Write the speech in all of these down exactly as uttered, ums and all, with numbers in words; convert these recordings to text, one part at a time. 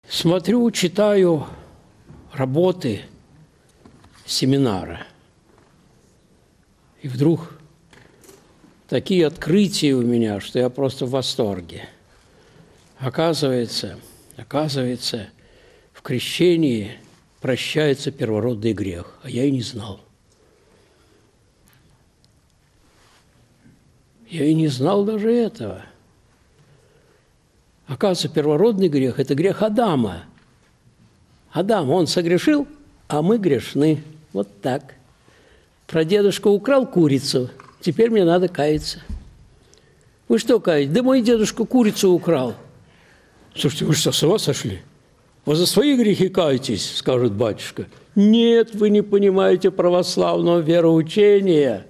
Смотрю, читаю работы семинара. И вдруг такие открытия у меня, что я просто в восторге. Оказывается, оказывается, в крещении прощается первородный грех, а я и не знал. Я и не знал даже этого. Оказывается, первородный грех – это грех Адама. Адам, он согрешил, а мы грешны. Вот так. Прадедушка украл курицу, теперь мне надо каяться. Вы что каете? Да мой дедушка курицу украл. Слушайте, вы что, с ума сошли? Вы за свои грехи каетесь, скажет батюшка. Нет, вы не понимаете православного вероучения.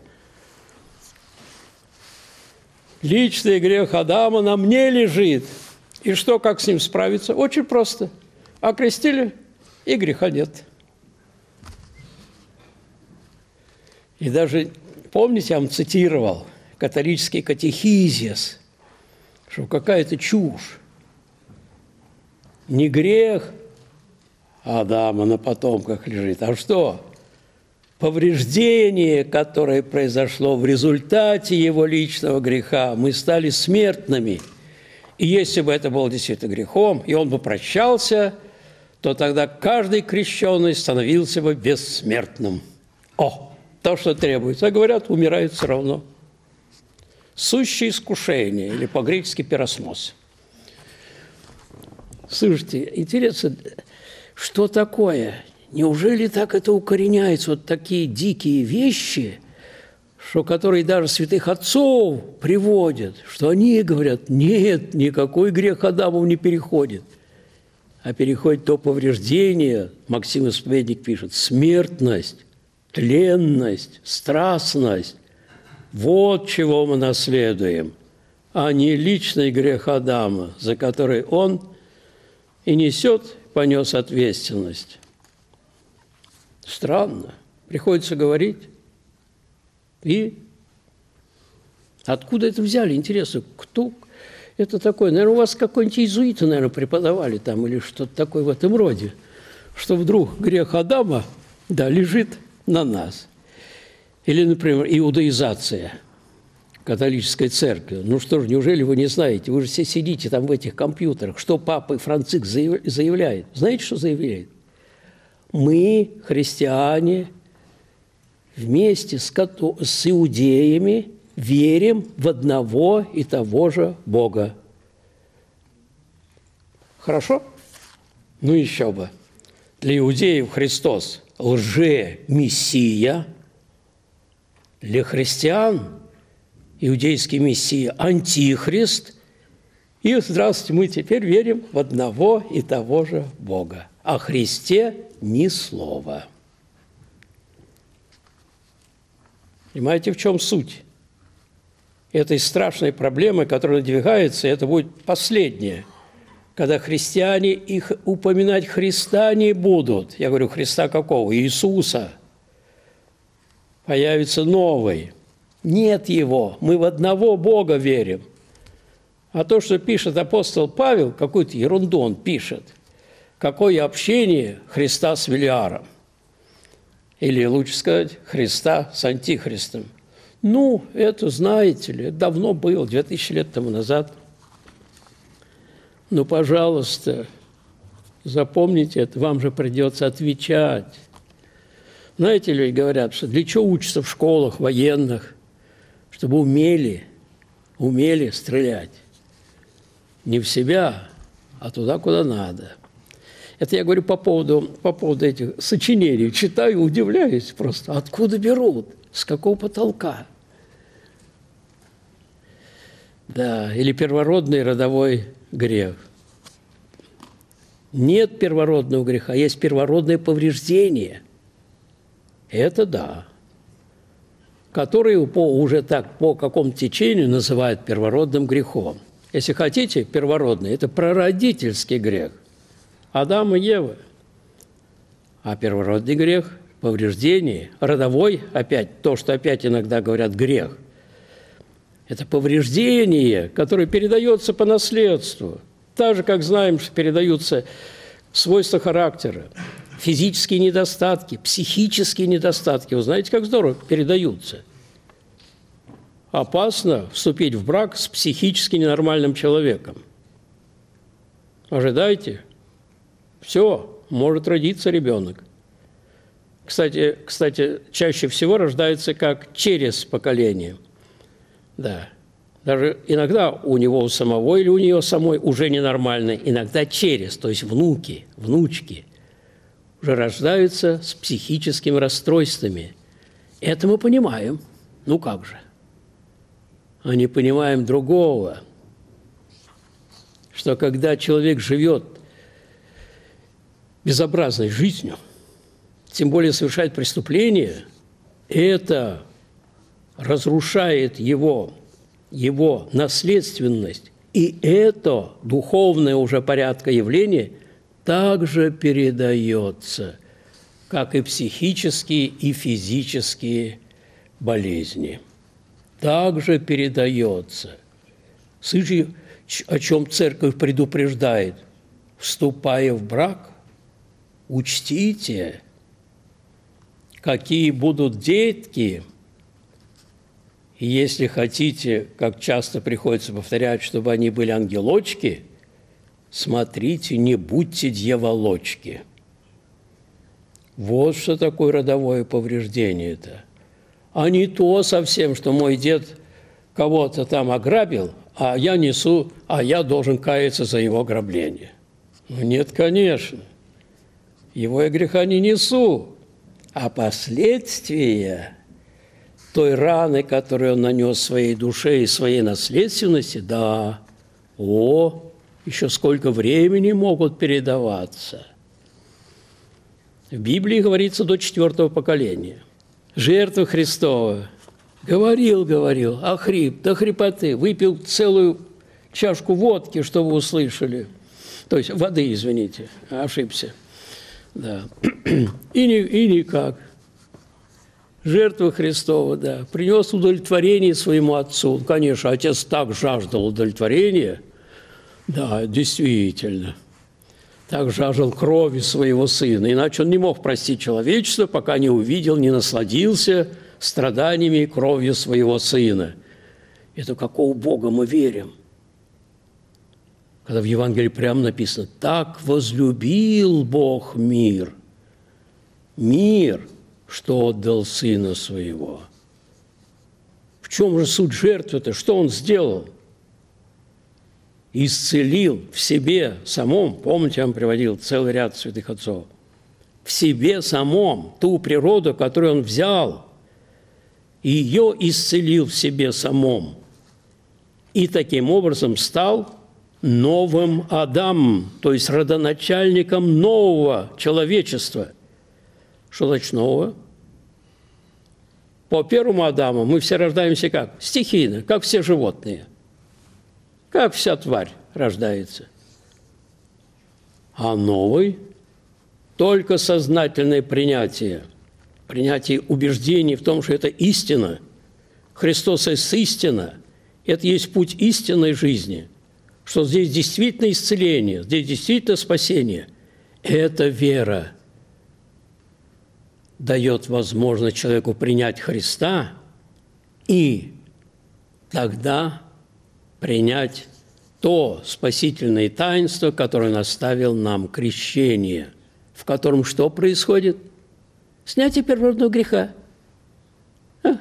Личный грех Адама на мне лежит. И что, как с ним справиться? Очень просто. Окрестили, и греха нет. И даже, помните, я вам цитировал католический катехизис, что какая-то чушь. Не грех Адама на потомках лежит, а что? Повреждение, которое произошло в результате его личного греха. Мы стали смертными. И если бы это было действительно грехом, и он бы прощался, то тогда каждый крещенный становился бы бессмертным. О, то, что требуется. А говорят, умирает все равно. Сущее искушение, или по-гречески пиросмоз. Слушайте, интересно, что такое? Неужели так это укореняется? Вот такие дикие вещи, что которые даже святых отцов приводят, что они говорят, нет, никакой грех Адамов не переходит. А переходит то повреждение, Максим Исповедник пишет, смертность, тленность, страстность. Вот чего мы наследуем, а не личный грех Адама, за который он и несет, понес ответственность. Странно. Приходится говорить. И откуда это взяли? Интересно, кто это такое? Наверное, у вас какой-нибудь иезуиты, наверное, преподавали там или что-то такое в этом роде, что вдруг грех Адама, да, лежит на нас. Или, например, иудаизация католической церкви. Ну что ж, неужели вы не знаете? Вы же все сидите там в этих компьютерах. Что папа Франциск заявляет? Знаете, что заявляет? Мы, христиане, вместе с, с иудеями верим в одного и того же Бога. Хорошо? Ну еще бы. Для иудеев Христос – лже-мессия. Для христиан иудейский мессия – антихрист. И, здравствуйте, мы теперь верим в одного и того же Бога. О Христе ни слова. Понимаете, в чем суть этой страшной проблемы, которая надвигается, это будет последнее, когда христиане их упоминать Христа не будут. Я говорю, Христа какого? Иисуса. Появится новый. Нет его. Мы в одного Бога верим. А то, что пишет апостол Павел, какую-то ерунду он пишет. Какое общение Христа с Велиаром? Или, лучше сказать, Христа с Антихристом. Ну, это, знаете ли, давно было, две тысячи лет тому назад. Ну, пожалуйста, запомните это, вам же придется отвечать. Знаете, люди говорят, что для чего учатся в школах военных? Чтобы умели, умели стрелять. Не в себя, а туда, куда надо. Это я говорю по поводу, по поводу этих сочинений. Читаю, удивляюсь просто. Откуда берут? С какого потолка? Да, или первородный родовой грех. Нет первородного греха, есть первородное повреждение. Это да. Которые по, уже так по какому-то течению называют первородным грехом. Если хотите, первородный – это прародительский грех. Адам и Ева. А первородный грех – повреждение. Родовой, опять, то, что опять иногда говорят грех. Это повреждение, которое передается по наследству. Так же, как знаем, что передаются свойства характера, физические недостатки, психические недостатки, вы знаете, как здорово передаются. Опасно вступить в брак с психически ненормальным человеком. Ожидайте, все, может родиться ребенок. Кстати, кстати, чаще всего рождается как через поколение. Да. Даже иногда у него у самого или у нее самой уже ненормально, иногда через, то есть внуки, внучки уже рождаются с психическими расстройствами. Это мы понимаем. Ну как же? А не понимаем другого, что когда человек живет безобразной жизнью, тем более совершает преступление, это разрушает его, его наследственность. И это духовное уже порядка явление также передается, как и психические и физические болезни. Также передается. Слышите, о чем церковь предупреждает? Вступая в брак, учтите, какие будут детки. И если хотите, как часто приходится повторять, чтобы они были ангелочки, смотрите, не будьте дьяволочки. Вот что такое родовое повреждение-то. А не то совсем, что мой дед кого-то там ограбил, а я несу, а я должен каяться за его ограбление. Ну, нет, конечно. Его я греха не несу. А последствия той раны, которую он нанес своей душе и своей наследственности, да, о, еще сколько времени могут передаваться. В Библии говорится до четвертого поколения. Жертва Христова. Говорил, говорил, охрип, до хрипоты, выпил целую чашку водки, чтобы вы услышали. То есть воды, извините, ошибся. Да. И, ни, и никак. Жертва Христова, да. Принес удовлетворение своему отцу. Конечно, отец так жаждал удовлетворения. Да, действительно. Так жаждал крови своего сына. Иначе он не мог простить человечество, пока не увидел, не насладился страданиями и кровью своего сына. Это какого Бога мы верим? Когда в Евангелии прямо написано: «Так возлюбил Бог мир, мир, что отдал Сына Своего». В чем же суть жертвы-то? Что Он сделал? Исцелил в себе самом, помните, я вам приводил целый ряд святых отцов, в себе самом ту природу, которую Он взял, и ее исцелил в себе самом, и таким образом стал новым Адамом, то есть родоначальником нового человечества. Что значит нового? По первому Адаму мы все рождаемся как? Стихийно, как все животные. Как вся тварь рождается. А новый – только сознательное принятие, принятие убеждений в том, что это истина. Христос есть истина. Это есть путь истинной жизни. Что здесь действительно исцеление, здесь действительно спасение. Эта вера дает возможность человеку принять Христа и тогда принять то спасительное таинство, которое наставил нам крещение, в котором что происходит? Снятие первородного греха. А?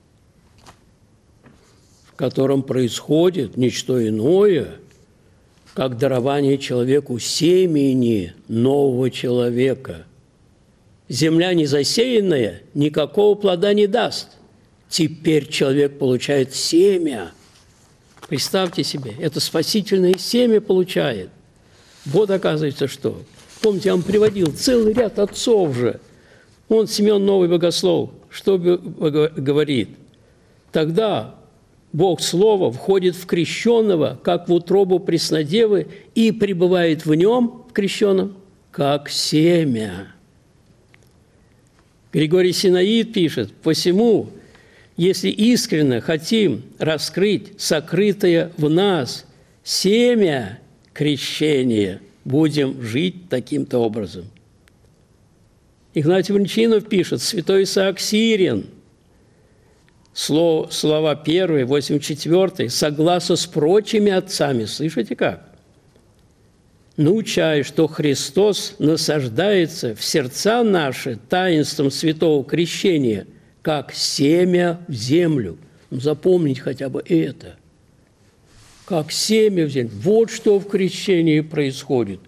В котором происходит ничто иное, как дарование человеку семени нового человека. Земля не засеянная никакого плода не даст. Теперь человек получает семя. Представьте себе, это спасительное семя получает. Вот оказывается что. Помните, я вам приводил целый ряд отцов же. Он, Симеон Новый Богослов, что говорит? Тогда Бог Слово входит в крещенного, как в утробу преснодевы, и пребывает в нем, в крещенном, как семя. Григорий Синаид пишет: «Посему, если искренне хотим раскрыть сокрытое в нас семя крещения, будем жить таким-то образом. Игнатий Бринчанинов пишет, святой Исаак Сирин, слово, слова первые, восемьдесят четвёртый, согласно с прочими отцами, слышите как? Научая, что Христос насаждается в сердца наши таинством святого крещения, как семя в землю. Ну, запомнить хотя бы это. Как семя в землю. Вот что в крещении происходит.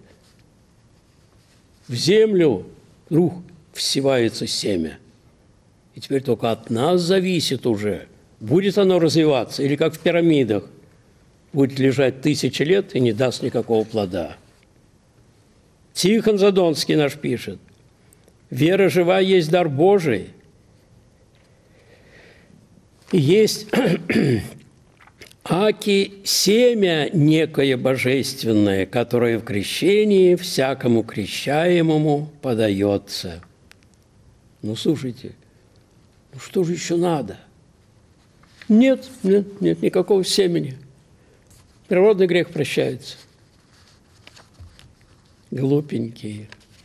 В землю вдруг всевается семя. И теперь только от нас зависит уже, будет оно развиваться, или как в пирамидах, будет лежать тысячи лет и не даст никакого плода. Тихон Задонский наш пишет, вера жива есть дар Божий, есть аки семя некое божественное, которое в крещении всякому крещаемому подается. Ну, слушайте, ну что же еще надо? Нет, нет, нет никакого семени. Природный грех прощается. Глупенькие.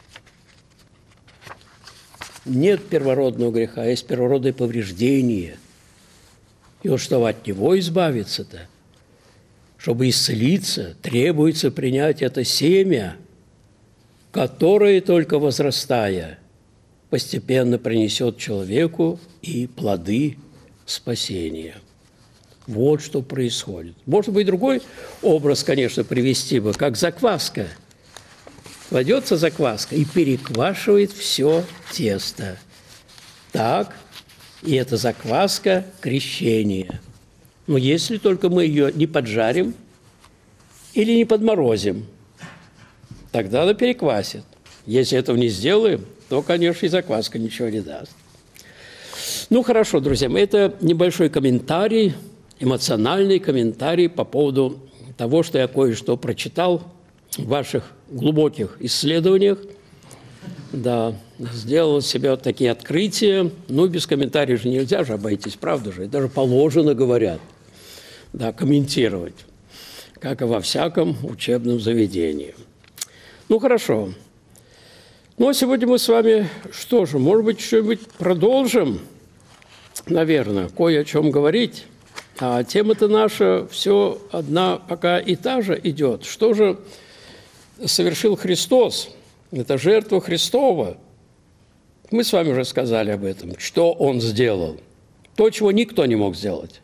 Нет первородного греха, а есть первородное повреждение. И вот чтобы от него избавиться-то, чтобы исцелиться, требуется принять это семя, которое, только возрастая, постепенно принесет человеку и плоды спасения. Вот что происходит. Может быть, другой образ, конечно, привести бы, как закваска. Кладется закваска и переквашивает все тесто. Так, и это закваска крещения. Но если только мы ее не поджарим или не подморозим, тогда она переквасит. Если этого не сделаем, то, конечно, и закваска ничего не даст. Ну, хорошо, друзья мои, это небольшой комментарий, эмоциональный комментарий по поводу того, что я кое-что прочитал в ваших глубоких исследованиях. Да, сделал себе вот такие открытия. Ну, без комментариев же нельзя же обойтись, правда же? Даже положено, говорят, да, комментировать, как и во всяком учебном заведении. Ну, хорошо. Ну, а сегодня мы с вами, что же, может быть, что-нибудь продолжим, наверное, кое о чем говорить. А тема-то наша все одна пока и та же идет. Что же совершил Христос? Это жертва Христова. Мы с вами уже сказали об этом. Что Он сделал? То, чего никто не мог сделать.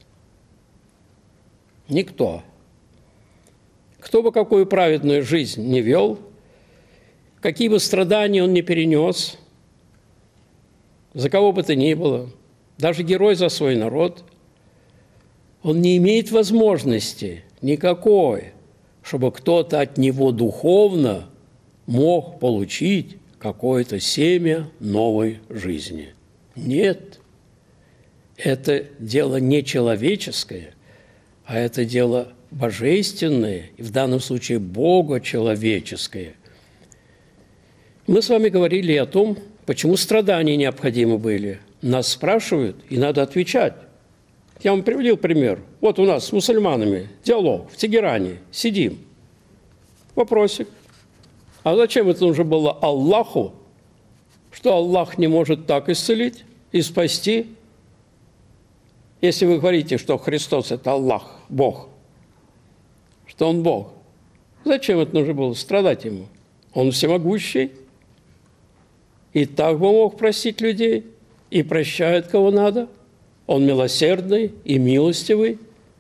Никто. Кто бы какую праведную жизнь не вел, какие бы страдания он не перенес, за кого бы то ни было, даже герой за свой народ, он не имеет возможности никакой, чтобы кто-то от него духовно мог получить какое-то семя новой жизни. Нет, это дело не человеческое, а это дело божественное, и в данном случае богочеловеческое. Мы с вами говорили о том, почему страдания необходимы были. Нас спрашивают, и надо отвечать. Я вам приводил пример. Вот у нас с мусульманами диалог в Тегеране. Сидим. Вопросик. А зачем это нужно было Аллаху, что Аллах не может так исцелить и спасти? Если вы говорите, что Христос – это Аллах, Бог, что Он Бог, зачем это нужно было страдать Ему? Он всемогущий, и так бы мог простить людей, и прощает, кого надо. Он милосердный и милостивый.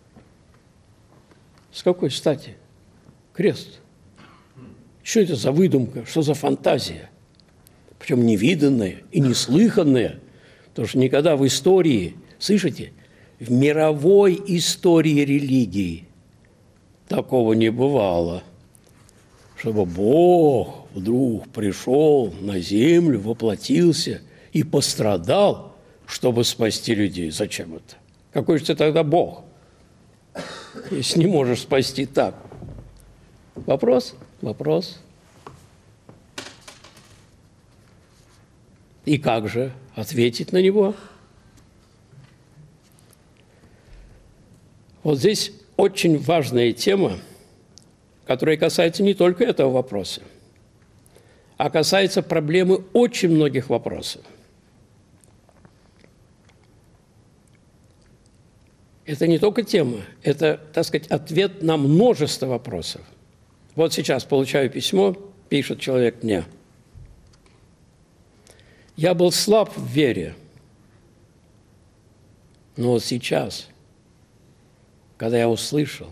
С какой стати? Крест. Что это за выдумка? Что за фантазия? Причем невиданная и неслыханная. Потому что никогда в истории, слышите, в мировой истории религии такого не бывало, чтобы Бог вдруг пришел на землю, воплотился и пострадал, чтобы спасти людей. Зачем это? Какой же ты тогда Бог, если не можешь спасти так? Вопрос? Вопрос. И как же ответить на него? Вот здесь очень важная тема, которые касаются не только этого вопроса, а касаются проблемы очень многих вопросов. Это не только тема, это, так сказать, ответ на множество вопросов. Вот сейчас получаю письмо, пишет человек мне. Я был слаб в вере, но вот сейчас, когда я услышал,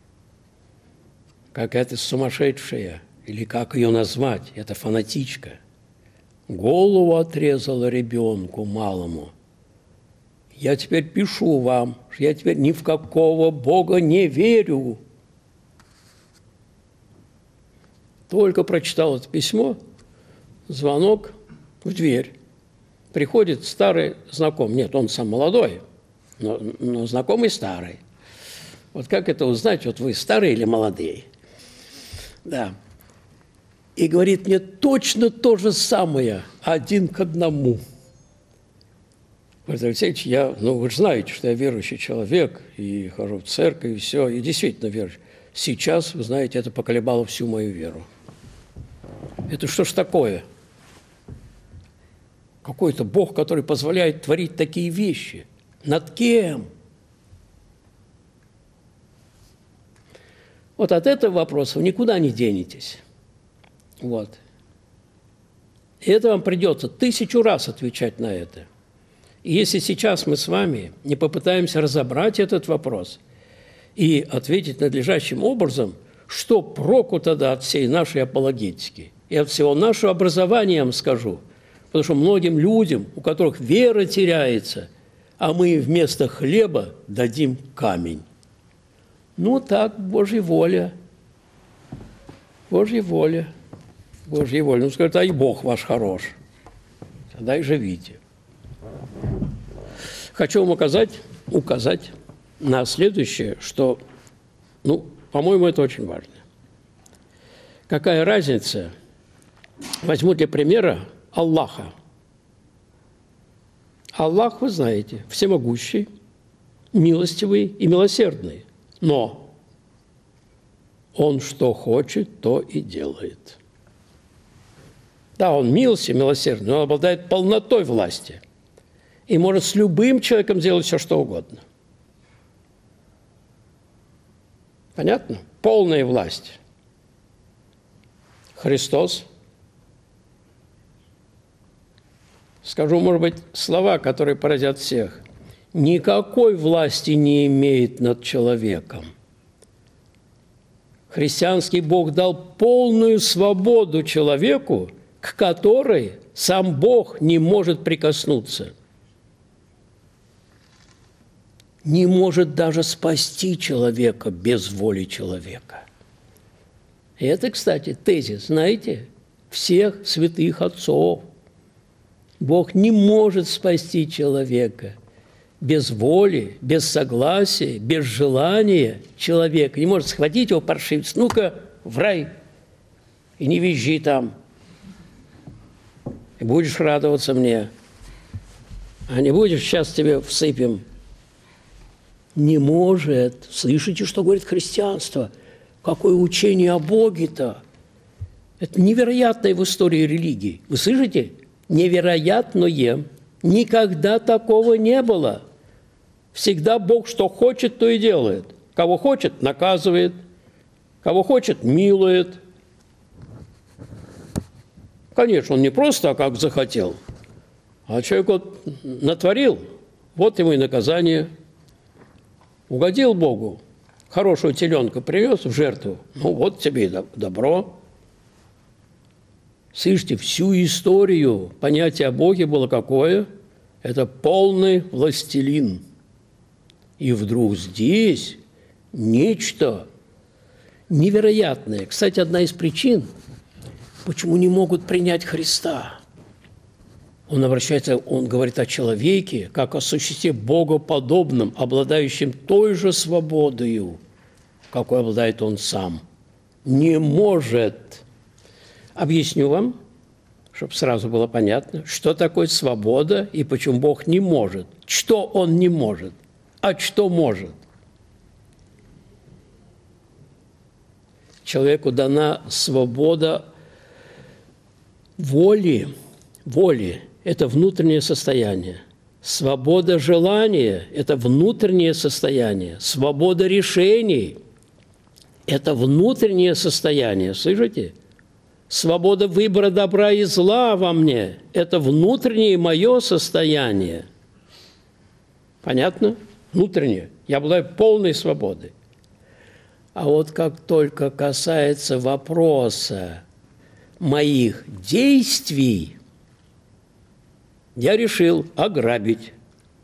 как эта сумасшедшая, или как ее назвать, эта фанатичка, голову отрезала ребенку малому, я теперь пишу вам, что я теперь ни в какого Бога не верю. Только прочитал это письмо, звонок в дверь. Приходит старый знакомый. Нет, он сам молодой, но, но знакомый старый. Вот как это узнать, вот вы старые или молодые? Да. И говорит мне точно то же самое, один к одному. Владимир Алексеевич, я, ну, вы же знаете, что я верующий человек, и хожу в церковь, и все, и действительно верующий. Сейчас, вы знаете, это поколебало всю мою веру. Это что ж такое? Какой-то Бог, который позволяет творить такие вещи. Над кем? Вот от этого вопроса вы никуда не денетесь. Вот. И это вам придется тысячу раз отвечать на это. И если сейчас мы с вами не попытаемся разобрать этот вопрос и ответить надлежащим образом, что проку тогда от всей нашей апологетики и от всего нашего образования, я вам скажу, потому что многим людям, у которых вера теряется, а мы вместо хлеба дадим камень. Ну так, Божья воля, Божья воля, Божья воля. Ну, скажет, а и Бог ваш хорош, тогда и живите. Хочу вам указать, указать на следующее, что, ну, по-моему, это очень важно. Какая разница, возьму для примера Аллаха. Аллах, вы знаете, всемогущий, милостивый и милосердный, но Он что хочет, то и делает. Да, Он милостивый, милосердный, но Он обладает полнотой власти и может с любым человеком делать все, что угодно. Понятно? Полная власть. Христос. Скажу, может быть, слова, которые поразят всех. Никакой власти не имеет над человеком. Христианский Бог дал полную свободу человеку, к которой сам Бог не может прикоснуться. Не может даже спасти человека без воли человека. И это, кстати, тезис, знаете, всех святых отцов. Бог не может спасти человека без воли, без согласия, без желания человека. Не может схватить его, паршивец, ну-ка, в рай, и не визжи там. И будешь радоваться мне. А не будешь, сейчас тебе всыпем. Не может. Слышите, что говорит христианство? Какое учение о Боге-то? Это невероятное в истории религии. Вы слышите? Невероятное. Никогда такого не было. Всегда Бог что хочет, то и делает. Кого хочет, наказывает. Кого хочет, милует. Конечно, Он не просто, а как захотел. А человек вот натворил, вот ему и наказание. Угодил Богу, хорошего теленка привез в жертву, ну вот тебе и добро. Слышите, всю историю понятие о Боге было какое? Это полный властелин. И вдруг здесь нечто невероятное. Кстати, одна из причин, почему не могут принять Христа. Он обращается, он говорит о человеке, как о существе богоподобном, обладающем той же свободою, какой обладает он сам. Не может. Объясню вам, чтобы сразу было понятно, что такое свобода и почему Бог не может. Что Он не может, а что может. Человеку дана свобода воли. Воли – это внутреннее состояние. Свобода желания – это внутреннее состояние. Свобода решений – это внутреннее состояние. Слышите? Свобода выбора добра и зла во мне – это внутреннее мое состояние. Понятно? Внутреннее. Я обладаю полной свободой. А вот как только касается вопроса моих действий, я решил ограбить.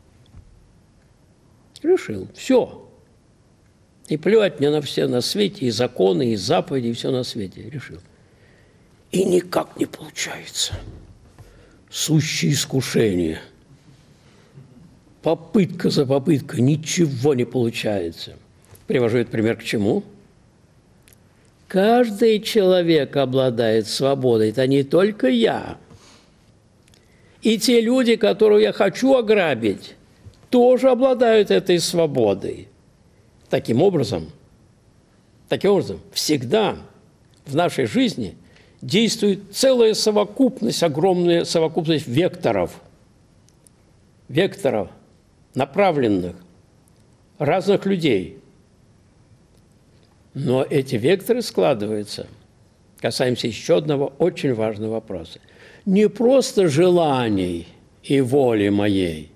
Решил. Все. И плевать мне на все на свете, и законы, и заповеди, и все на свете. Решил. И никак не получается. Сущее искушение. Попытка за попыткой, ничего не получается. Привожу этот пример к чему? Каждый человек обладает свободой, это не только я. И те люди, которых я хочу ограбить, тоже обладают этой свободой. Таким образом, таким образом, всегда в нашей жизни действует целая совокупность, огромная совокупность векторов, векторов, направленных, разных людей. Но эти векторы складываются. Касаемся еще одного очень важного вопроса. Не просто желаний и воли моей,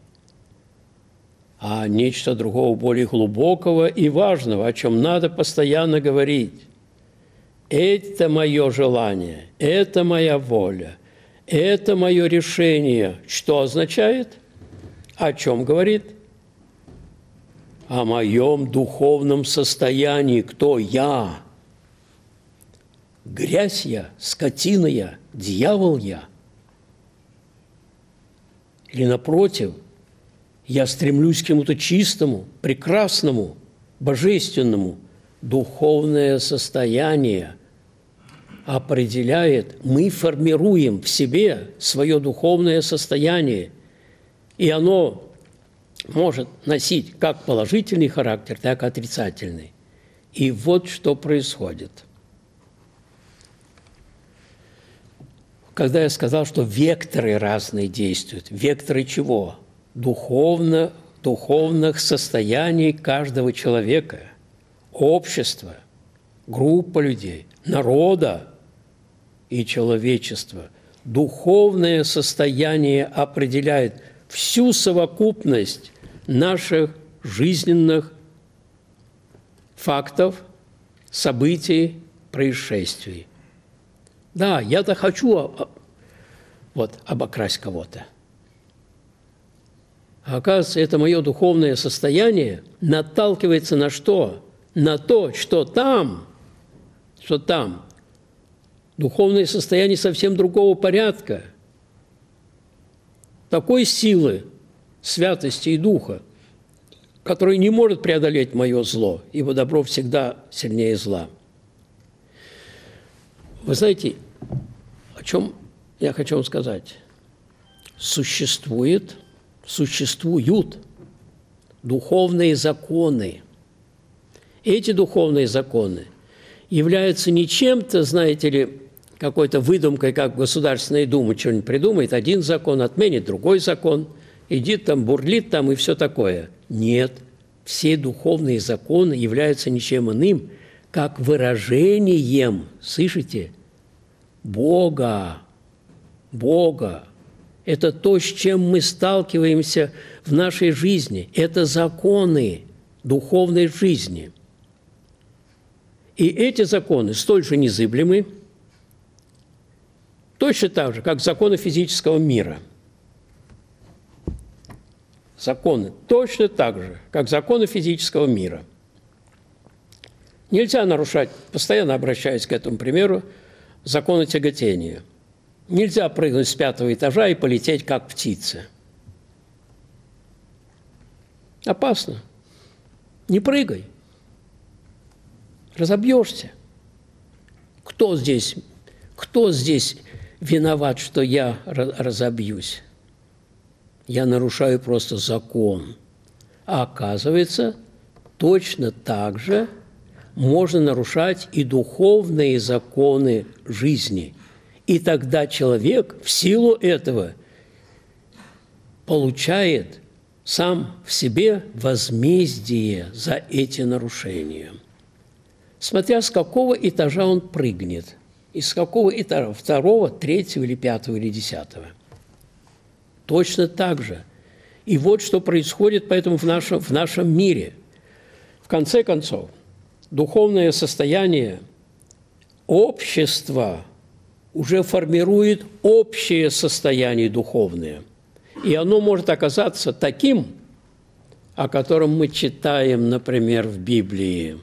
а нечто другого, более глубокого и важного, о чем надо постоянно говорить. Это мое желание, это моя воля, это мое решение. Что означает? О чем говорит? О моем духовном состоянии. Кто я? Грязь я, скотина я, дьявол я. Или напротив, я стремлюсь к чему-то чистому, прекрасному, божественному. Духовное состояние определяет, мы формируем в себе свое духовное состояние, и оно может носить как положительный характер, так и отрицательный. И вот что происходит. Когда я сказал, что векторы разные действуют, векторы чего? Духовно, духовных состояний каждого человека, общества, группа людей, народа и человечества. Духовное состояние определяет всю совокупность наших жизненных фактов, событий, происшествий. Да, я-то хочу вот, обокрасть кого-то. А оказывается, это мое духовное состояние наталкивается на что? На то, что там, что там духовное состояние совсем другого порядка, такой силы, святости и духа, который не может преодолеть мое зло, ибо добро всегда сильнее зла. Вы знаете, о чем я хочу вам сказать? Существует, существуют духовные законы. Эти духовные законы являются не чем-то, знаете ли, какой-то выдумкой, как Государственная Дума что-нибудь придумает, один закон отменит, другой закон, идит там, бурлит там и все такое. Нет, все духовные законы являются ничем иным, как выражением, слышите, Бога, Бога. Это то, с чем мы сталкиваемся в нашей жизни. Это законы духовной жизни. И эти законы столь же незыблемы, точно так же, как законы физического мира. Законы точно так же, как законы физического мира. Нельзя нарушать, постоянно обращаясь к этому примеру, законы тяготения. Нельзя прыгнуть с пятого этажа и полететь, как птица. Опасно. Не прыгай. Разобьешься. Кто здесь, кто здесь виноват, что я разобьюсь? Я нарушаю просто закон. А оказывается, точно так же можно нарушать и духовные законы жизни. И тогда человек в силу этого получает сам в себе возмездие за эти нарушения. Смотря с какого этажа он прыгнет, из какого этажа, второго, третьего или пятого или десятого. Точно так же. И вот что происходит поэтому в нашем, в нашем мире. В конце концов, духовное состояние общества уже формирует общее состояние духовное. И оно может оказаться таким, о котором мы читаем, например, в Библии.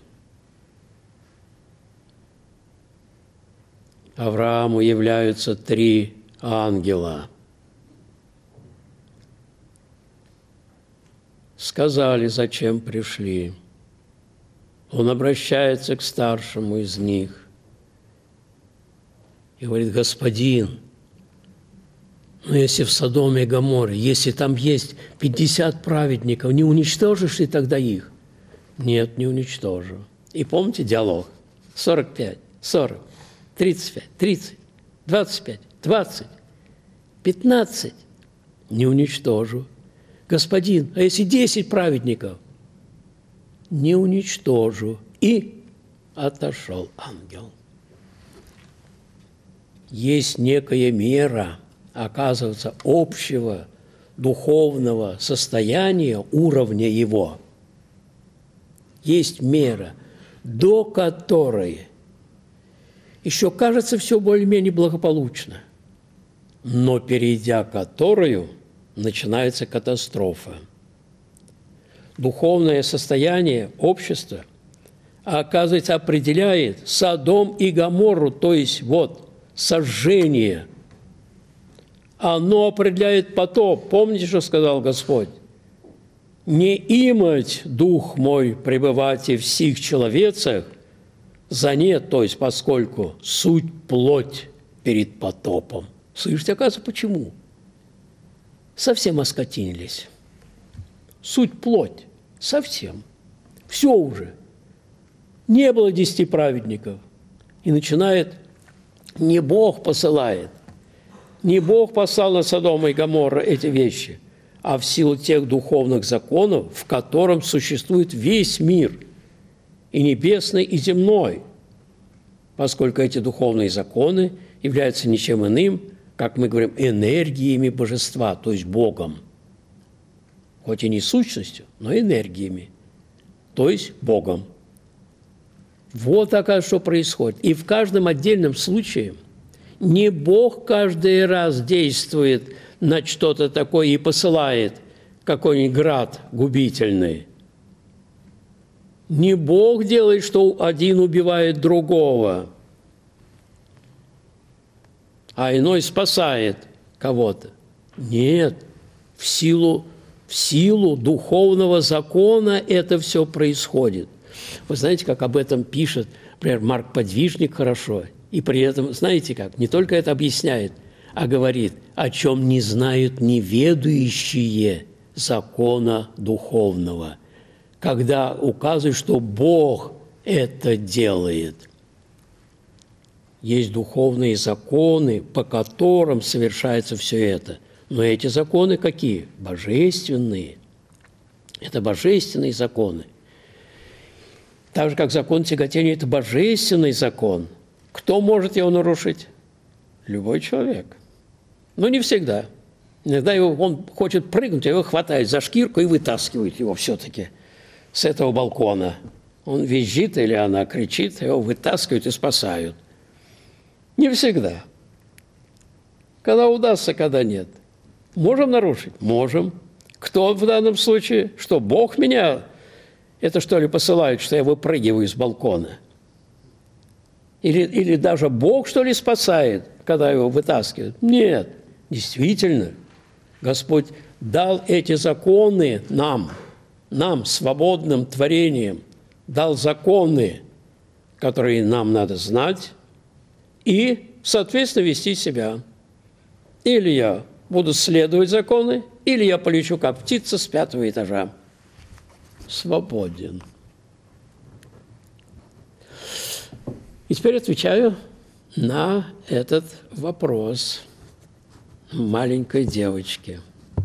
Аврааму являются три ангела. Сказали, зачем пришли. Он обращается к старшему из них и говорит: господин, ну если в Содоме и Гоморе, если там есть пятьдесят праведников, не уничтожишь ли тогда их? Нет, не уничтожу. И помните диалог? сорок пять, сорок, тридцать пять, тридцать, двадцать пять, двадцать, пятнадцать. Не уничтожу. Господин, а если десять праведников? Не уничтожу. И отошел ангел. Есть некая мера, оказывается, общего духовного состояния, уровня его. Есть мера, до которой еще кажется все более-менее благополучно, но перейдя которую начинается катастрофа. Духовное состояние общества, оказывается, определяет Содом и Гоморру, то есть вот сожжение. Оно определяет потоп. Помните, что сказал Господь? «Не имать дух мой пребывать и в сих человецах, за нет, то есть поскольку суть плоть перед потопом». Слышите, оказывается, почему? Совсем оскотинились. Суть плоть. Совсем. Все уже. Не было десяти праведников. И начинает, не Бог посылает, не Бог послал на Содом и Гоморру эти вещи, а в силу тех духовных законов, в котором существует весь мир, и небесный, и земной, поскольку эти духовные законы являются ничем иным, как мы говорим, энергиями божества, то есть Богом. Хоть и не сущностью, но энергиями, то есть Богом. Вот, оказывается, что происходит. И в каждом отдельном случае не Бог каждый раз действует на что-то такое и посылает какой-нибудь град губительный. Не Бог делает, что один убивает другого, а иной спасает кого-то. Нет, в силу, в силу духовного закона это все происходит. Вы знаете, как об этом пишет, например, Марк Подвижник хорошо, и при этом, знаете как, не только это объясняет, а говорит, о чем не знают неведающие закона духовного, когда указывает, что Бог это делает. Есть духовные законы, по которым совершается все это. Но эти законы какие? Божественные. Это божественные законы. Так же, как закон тяготения – это божественный закон. Кто может его нарушить? Любой человек. Но не всегда. Иногда его, он хочет прыгнуть, а его хватает за шкирку и вытаскивает его все-таки с этого балкона. Он визжит или она кричит, его вытаскивают и спасают. Не всегда. Когда удастся, когда нет. Можем нарушить? Можем. Кто в данном случае? Что, Бог меня, это что ли, посылает, что я выпрыгиваю с балкона? Или, или даже Бог, что ли, спасает, когда его вытаскивают? Нет. Действительно, Господь дал эти законы нам, нам, свободным творением, дал законы, которые нам надо знать, и, соответственно, вести себя. Или я буду следовать законы, или я полечу, как птица, с пятого этажа. Свободен. И теперь отвечаю на этот вопрос маленькой девочки.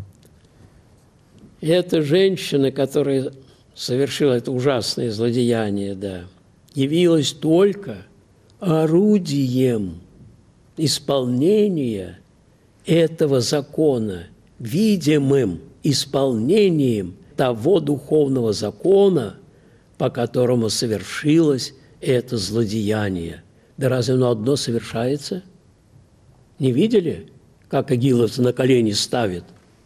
И эта женщина, которая совершила это ужасное злодеяние, да, явилась только орудием исполнения этого закона, видимым исполнением того духовного закона, по которому совершилось это злодеяние. Да разве оно одно совершается? Не видели, как агиловцы на колени ставят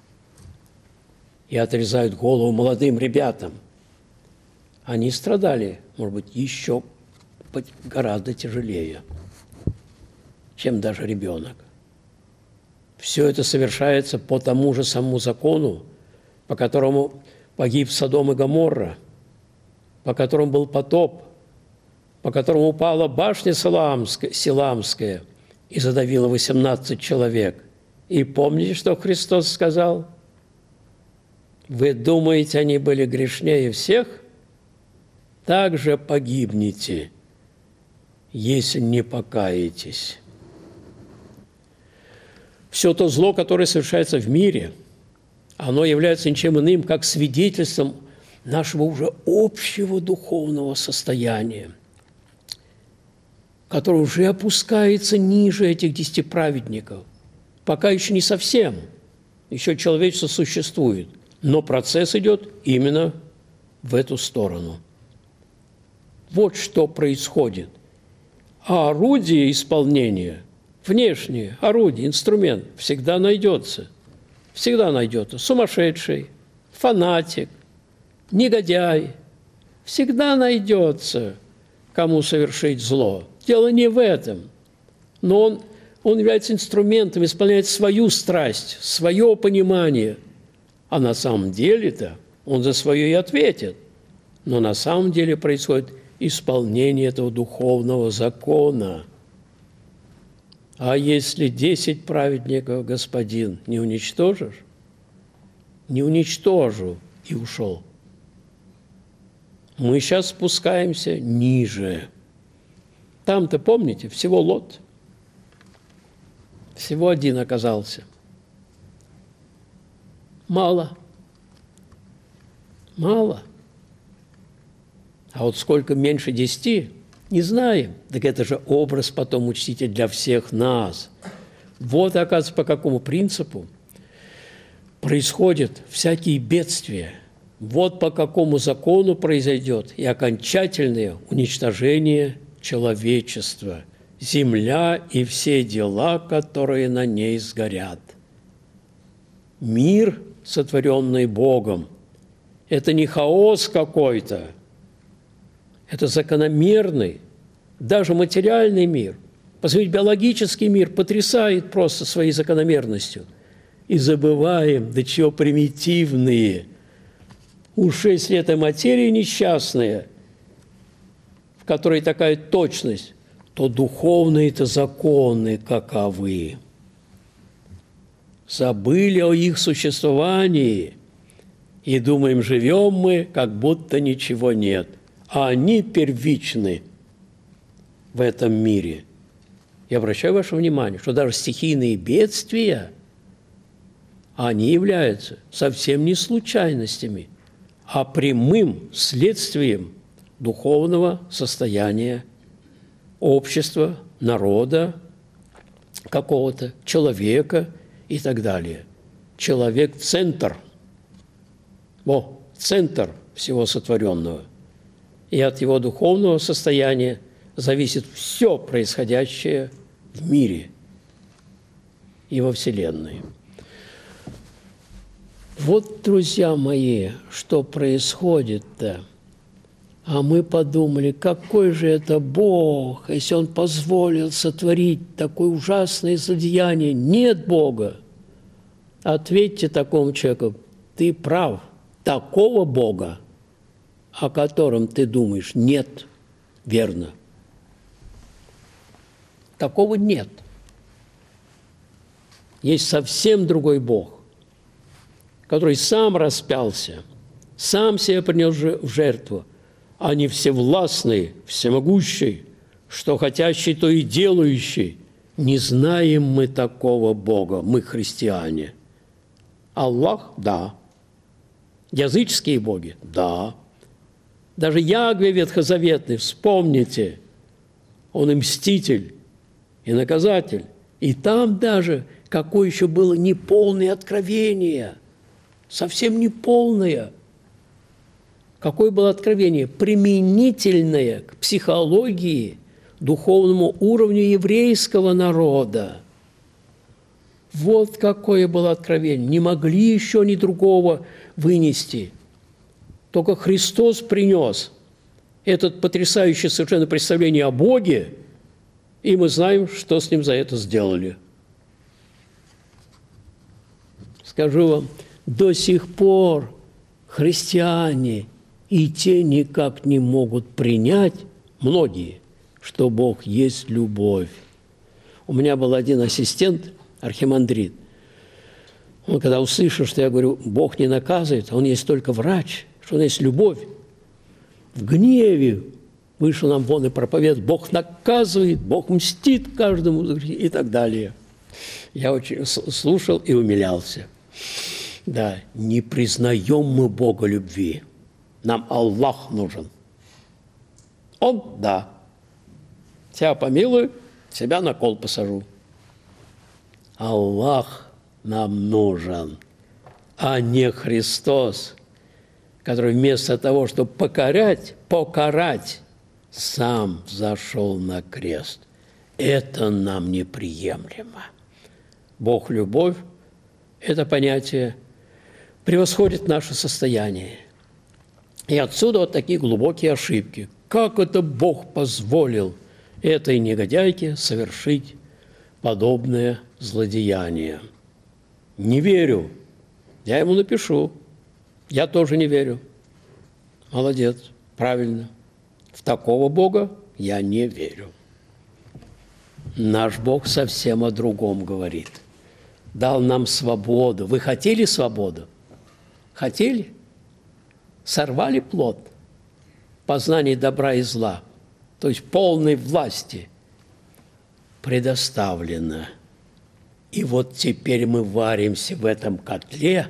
и отрезают голову молодым ребятам? Они страдали, может быть, еще гораздо тяжелее, чем даже ребенок. Все это совершается по тому же самому закону, по которому погиб Содом и Гоморра, по которому был потоп, по которому упала башня Силамская, Силамская и задавила восемнадцать человек. И помните, что Христос сказал? Вы думаете, они были грешнее всех? Так же погибнете, если не покаетесь. Все то зло, которое совершается в мире, оно является ничем иным, как свидетельством нашего уже общего духовного состояния, которое уже опускается ниже этих десяти праведников. Пока еще не совсем, еще человечество существует, но процесс идет именно в эту сторону. Вот что происходит. А орудие исполнения, внешнее орудие, инструмент всегда найдется. Всегда найдется. Сумасшедший, фанатик, негодяй. Всегда найдется, кому совершить зло. Дело не в этом. Но он, он является инструментом, исполняет свою страсть, свое понимание. А на самом деле-то он за свое и ответит. Но на самом деле происходит исполнение этого духовного закона. А если десять праведников, господин, не уничтожишь? Не уничтожу, и ушел. Мы сейчас спускаемся ниже. Там-то, помните, всего Лот. Всего один оказался. Мало. Мало. А вот сколько меньше десяти, не знаем. Так это же образ, потом, учтите, для всех нас. Вот, оказывается, по какому принципу происходят всякие бедствия. Вот по какому закону произойдет и окончательное уничтожение человечества, земля и все дела, которые на ней сгорят. Мир, сотворенный Богом, это не хаос какой-то, это закономерный, даже материальный мир. Посмотрите, биологический мир потрясает просто своей закономерностью. И забываем, до чего примитивные. Уж если это материя несчастная, в которой такая точность, то духовные-то законы каковы. Забыли о их существовании и думаем, живем мы, как будто ничего нет. А они первичны в этом мире. Я обращаю ваше внимание, что даже стихийные бедствия, они являются совсем не случайностями, а прямым следствием духовного состояния общества, народа, какого-то человека и так далее. Человек – центр. О, центр всего сотворенного. И от его духовного состояния зависит все происходящее в мире и во Вселенной. Вот, друзья мои, что происходит-то. А мы подумали, какой же это Бог, если Он позволил сотворить такое ужасное злодеяние. Нет Бога. Ответьте такому человеку, ты прав, такого Бога, о котором ты думаешь, нет, верно. Такого нет. Есть совсем другой Бог, который сам распялся, сам себя принес в жертву, а не всевластный, всемогущий, что хотящий, то и делающий. Не знаем мы такого Бога, мы христиане. Аллах – да. Языческие боги – да. Даже Ягве ветхозаветный, вспомните, он и мститель, и наказатель. И там даже какое еще было неполное откровение, совсем неполное. Какое было откровение? Применительное к психологии, духовному уровню еврейского народа. Вот какое было откровение. Не могли еще ни другого вынести. Только Христос принес этот потрясающее совершенно представление о Боге, и мы знаем, что с ним за это сделали. Скажу вам, до сих пор христиане и те никак не могут принять, многие, что Бог есть любовь. У меня был один ассистент, архимандрит. Он когда услышал, что я говорю, Бог не наказывает, он есть только врач, что он есть любовь, в гневе вышел нам вон и проповедует, Бог наказывает, Бог мстит каждому и так далее. Я очень слушал и умилялся. Да, не признаем мы Бога любви. Нам Аллах нужен. Он, да. Тебя помилую, себя на кол посажу. Аллах нам нужен, а не Христос, который вместо того, чтобы покорять, покарать, сам зашел на крест. Это нам неприемлемо. Бог – любовь, это понятие превосходит наше состояние. И отсюда вот такие глубокие ошибки. Как это Бог позволил этой негодяйке совершить подобное злодеяние? Не верю. Я ему напишу. Я тоже не верю. Молодец, правильно. В такого Бога я не верю. Наш Бог совсем о другом говорит. Дал нам свободу. Вы хотели свободу? Хотели? Сорвали плод познания добра и зла, то есть полной власти, предоставлено. И вот теперь мы варимся в этом котле,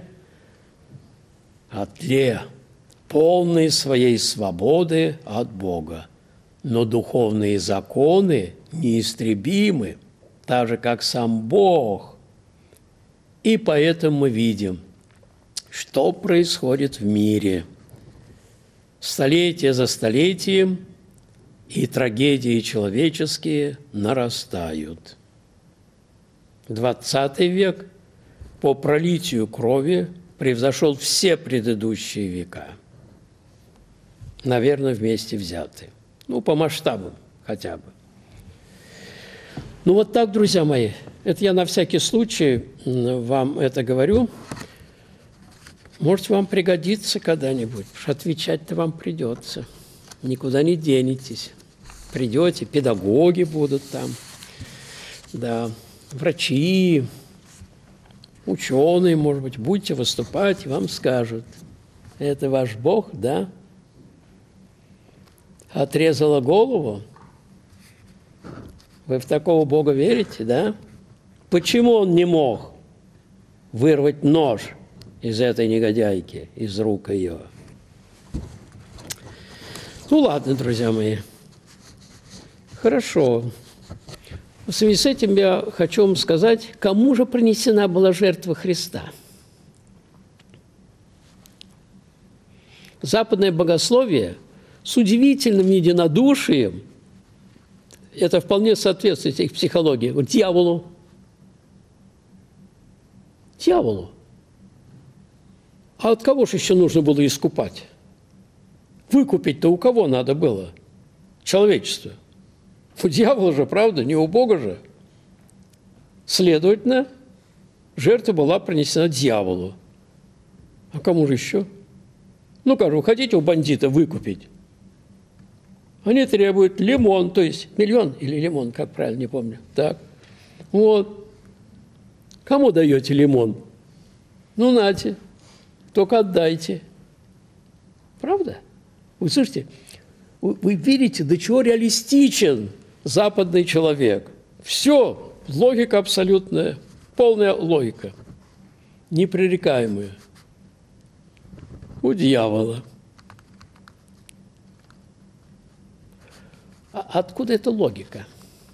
котле полной своей свободы от Бога. Но духовные законы неистребимы, так же, как сам Бог. И поэтому мы видим, что происходит в мире. Столетие за столетием, и трагедии человеческие нарастают. двадцатый век по пролитию крови превзошел все предыдущие века. Наверное, вместе взятые. Ну, по масштабам хотя бы. Ну, вот так, друзья мои. Это я на всякий случай вам это говорю. Может, вам пригодится когда-нибудь, потому что отвечать-то вам придется. Никуда не денетесь. Придете, педагоги будут там, да, врачи, ученые, может быть, будете выступать, и вам скажут, это ваш Бог, да? Отрезала голову? Вы в такого Бога верите, да? Почему он не мог вырвать нож из этой негодяйки, из рук ее? Ну, ладно, друзья мои. Хорошо. В связи с этим я хочу вам сказать, кому же принесена была жертва Христа. Западное богословие с удивительным единодушием, это вполне соответствует их психологии, вот дьяволу. Дьяволу. А от кого же еще нужно было искупать? Выкупить-то у кого надо было? Человечество. У дьявола же, правда, не у Бога же. Следовательно, жертва была принесена дьяволу. А кому же еще? Ну, как же, вы хотите у бандита выкупить? Они требуют лимон, то есть миллион или лимон, как правильно, не помню. Так, вот. Кому даете лимон? Ну, нате, только отдайте. Правда? Вы слышите, вы, вы видите, до чего реалистичен западный человек. Все, логика абсолютная, полная логика, непререкаемая. У дьявола. А откуда эта логика?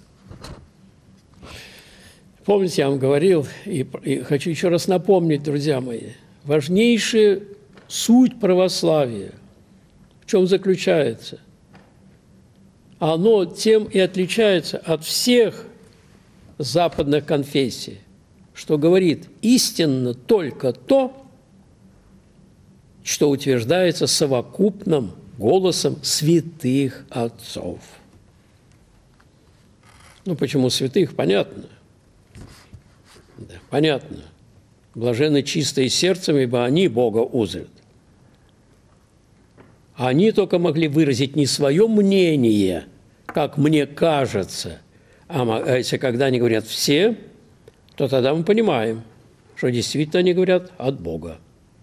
Помните, я вам говорил, и, и хочу еще раз напомнить, друзья мои, важнейшая суть православия в чем заключается? Оно тем и отличается от всех западных конфессий, что говорит истинно только то, что утверждается совокупным голосом святых отцов. Ну, почему святых? Понятно. Да, понятно. Блаженны чистые сердцем, ибо они Бога узрят. Они только могли выразить не свое мнение, как мне кажется, а если когда они говорят «все», то тогда мы понимаем, что действительно они говорят от Бога.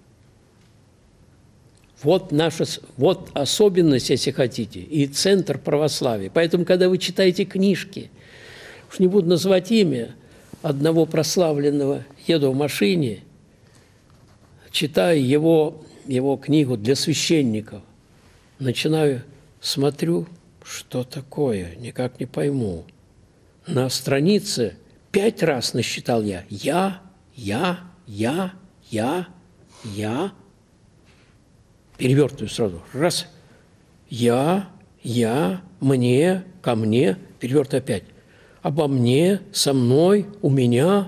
Вот наша, вот особенность, если хотите, и центр православия. Поэтому, когда вы читаете книжки, уж не буду называть имя одного прославленного, еду в машине, читаю его, его книгу для священников, начинаю, смотрю, что такое, никак не пойму. На странице пять раз насчитал я «я», «я», «я», «я», «я». Перевертываю сразу. Раз. Я, я, мне, ко мне. Перевертываю опять. Обо мне, со мной, у меня.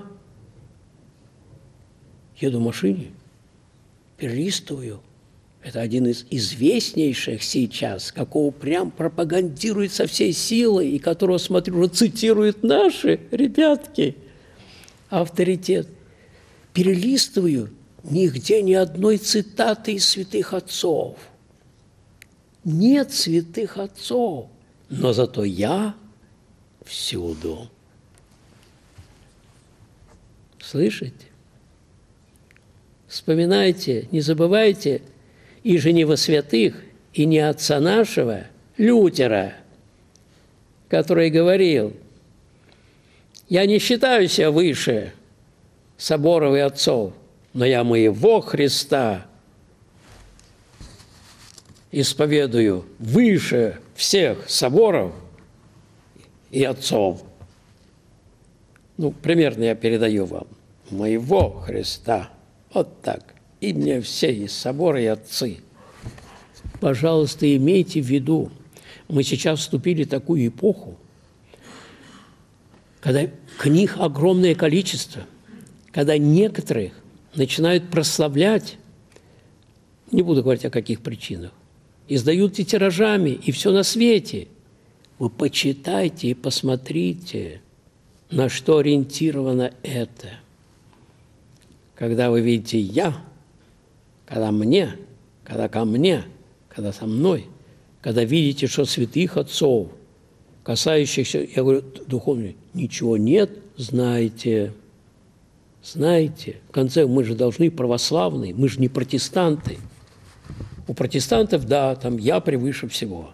Еду в машине, перелистываю. Это один из известнейших сейчас, какого прям пропагандирует со всей силой, и которого, смотрю, уже цитируют наши ребятки. Авторитет. Перелистываю. Нигде ни одной цитаты из святых отцов. Нет святых отцов, но зато я всюду. Слышите? Вспоминайте, не забывайте, и же не во святых, и не отца нашего, Лютера, который говорил: «Я не считаю себя выше соборов и отцов, но я моего Христа исповедую выше всех соборов и отцов». Ну, примерно я передаю вам. Моего Христа. Вот так. И мне все и соборы, и отцы. Пожалуйста, имейте в виду, мы сейчас вступили в такую эпоху, когда книг огромное количество, когда некоторых начинают прославлять, не буду говорить о каких причинах, издают и тиражами, и все на свете. Вы почитайте и посмотрите, на что ориентировано это. Когда вы видите «я», когда «мне», когда «ко мне», когда «со мной», когда видите, что святых отцов, касающихся, я говорю, духовных, ничего нет, знайте. Знаете, в конце мы же должны православные, мы же не протестанты. У протестантов, да, там я превыше всего.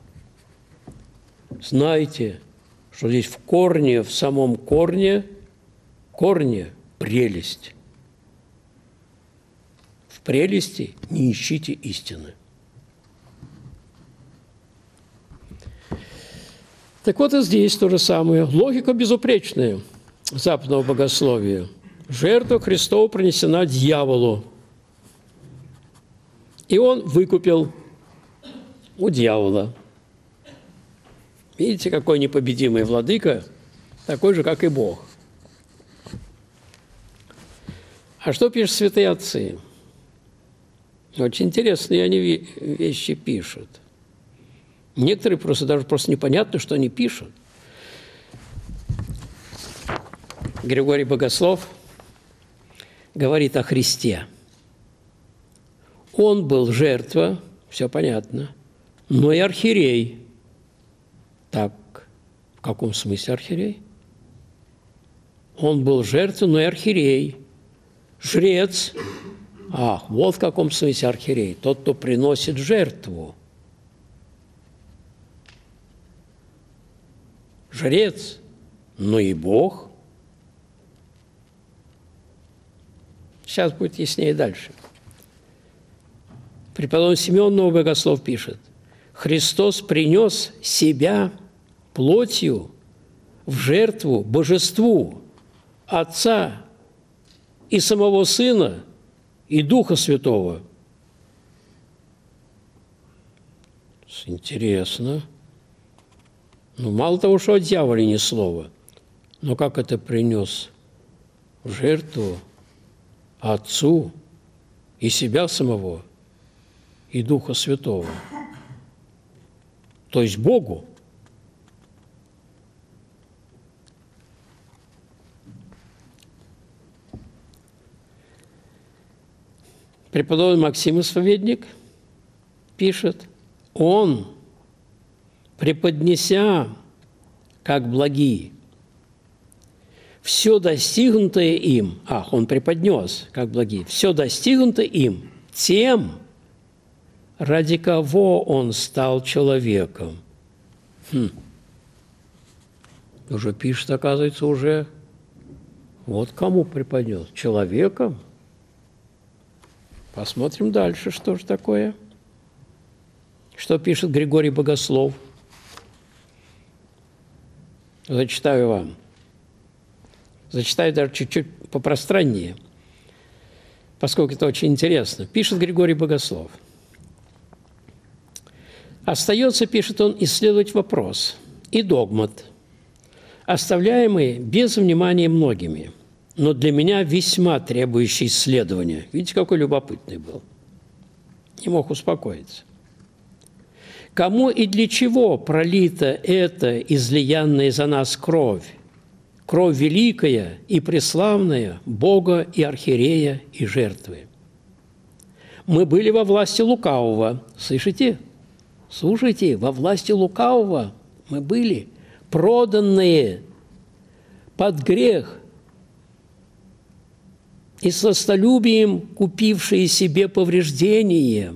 Знайте, что здесь в корне, в самом корне, корне прелесть. В прелести не ищите истины. Так вот и здесь то же самое. Логика безупречная западного богословия. Жертва Христова принесена дьяволу. И он выкупил у дьявола. Видите, какой непобедимый владыка, такой же, как и Бог. А что пишут святые отцы? Очень интересные они вещи пишут. Некоторые просто даже просто непонятно, что они пишут. Григорий Богослов говорит о Христе. Он был жертва, все понятно, но и архиерей. Так, в каком смысле архиерей? Он был жертва, но и архиерей. Жрец. Ах, вот в каком смысле архиерей. Тот, кто приносит жертву. жрец, но и Бог. Сейчас будет яснее дальше. Преподобный Симеон Новый Богослов пишет: «Христос принес себя плотью в жертву божеству, Отца и самого Сына и Духа Святого». Интересно. Ну, мало того, что о дьяволе ни слова, но как это принес в жертву Отцу и себя самого и Духа Святого, то есть Богу. Преподобный Максим Исповедник пишет: «Он, преподнеся, как благие, все достигнутое им», ах, он преподнес, как благие, «все достигнутое им тем, ради кого он стал человеком». Хм. Уже пишет, оказывается, уже вот кому преподнес. Человеком. Посмотрим дальше, что же такое. Что пишет Григорий Богослов. Зачитаю вам. Зачитаю даже чуть-чуть попространнее, поскольку это очень интересно. Пишет Григорий Богослов. «Остается, — пишет он, — исследовать вопрос и догмат, оставляемый без внимания многими, но для меня весьма требующий исследования». Видите, какой любопытный был. Не мог успокоиться. «Кому и для чего пролита эта излиянная за нас кровь? Кровь великая и преславная Бога и архиерея и жертвы. Мы были во власти лукавого». Слышите? Слушайте, во власти лукавого мы были, проданные под грех и сластолюбием купившие себе повреждения.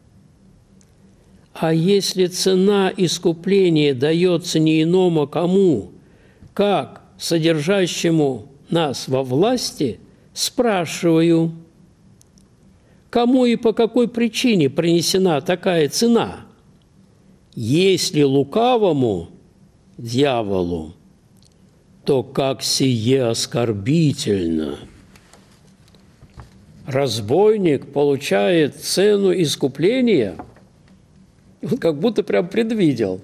А если цена искупления дается не иному кому, как содержащему нас во власти, спрашиваю, кому и по какой причине принесена такая цена? Если лукавому, дьяволу, то как сие оскорбительно. Разбойник получает цену искупления, вот как будто прям предвидел.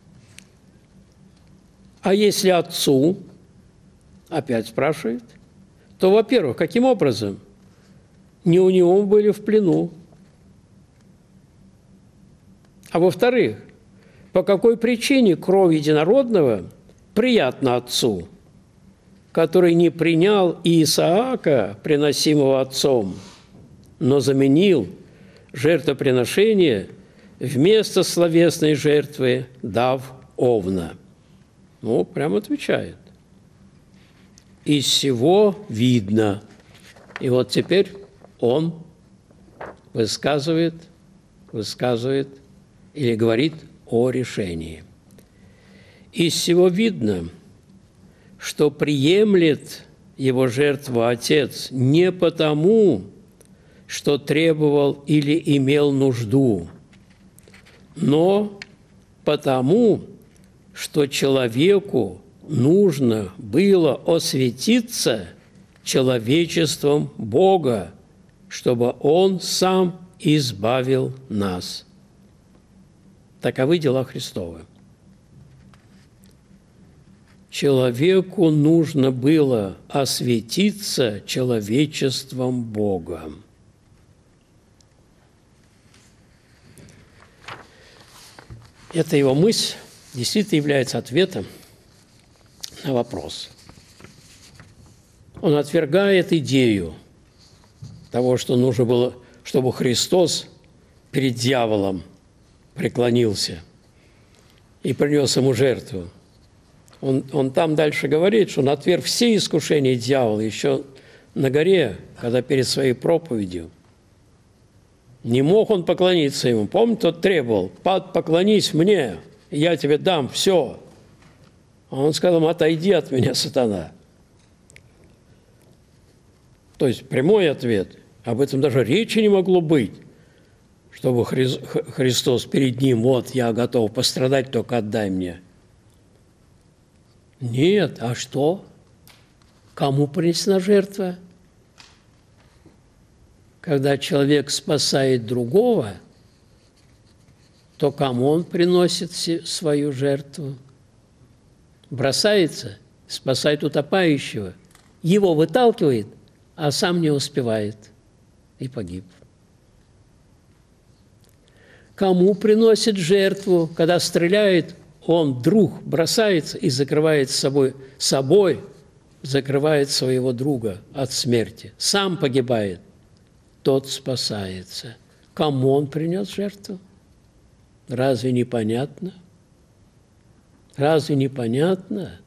А если отцу, опять спрашивает, то, во-первых, каким образом? Не у него были в плену. А во-вторых, по какой причине кровь единородного приятна отцу, который не принял Исаака, приносимого отцом, но заменил жертвоприношение вместо словесной жертвы, дав овна? Ну, прямо отвечает. Из всего видно. И вот теперь он высказывает, высказывает или говорит о решении. Из всего видно, что приемлет его жертву Отец не потому, что требовал или имел нужду, но потому, что человеку нужно было осветиться человечеством Бога, чтобы Он сам избавил нас. Таковы дела Христовы. Человеку нужно было осветиться человечеством Бога. Эта его мысль действительно является ответом на вопрос. Он отвергает идею того, что нужно было, чтобы Христос перед дьяволом преклонился и принес ему жертву. Он, он там дальше говорит, что он отверг все искушения дьявола еще на горе, когда перед своей проповедью. Не мог он поклониться ему. Помните, тот требовал: «Поклонись мне, и я тебе дам все». А он сказал: отойди от меня, сатана. То есть прямой ответ. Об этом даже речи не могло быть, чтобы Христос перед ним: вот, я готов пострадать, только отдай мне. Нет, а что? Кому принесена жертва? Когда человек спасает другого, то кому он приносит свою жертву? Бросается, спасает утопающего, его выталкивает, а сам не успевает и погиб. Кому приносит жертву, когда стреляет, он вдруг бросается и закрывает собой, собой закрывает своего друга от смерти. Сам погибает, тот спасается. Кому он принес жертву? Разве непонятно? Разве непонятно?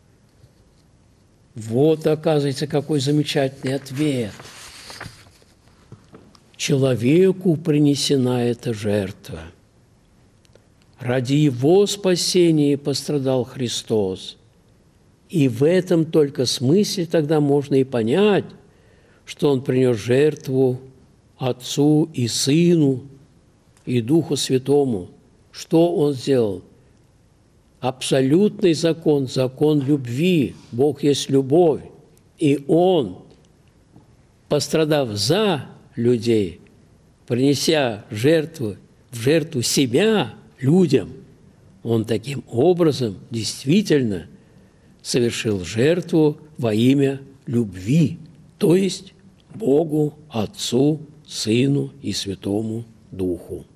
Вот, оказывается, какой замечательный ответ. Человеку принесена эта жертва. Ради его спасения пострадал Христос. И в этом только смысле тогда можно и понять, что Он принес жертву Отцу и Сыну и Духу Святому. Что Он сделал? Абсолютный закон, закон любви. Бог есть любовь. И Он, пострадав за людей, принеся жертву, в жертву себя людям, Он таким образом действительно совершил жертву во имя любви, то есть Богу, Отцу, Сыну и Святому Духу.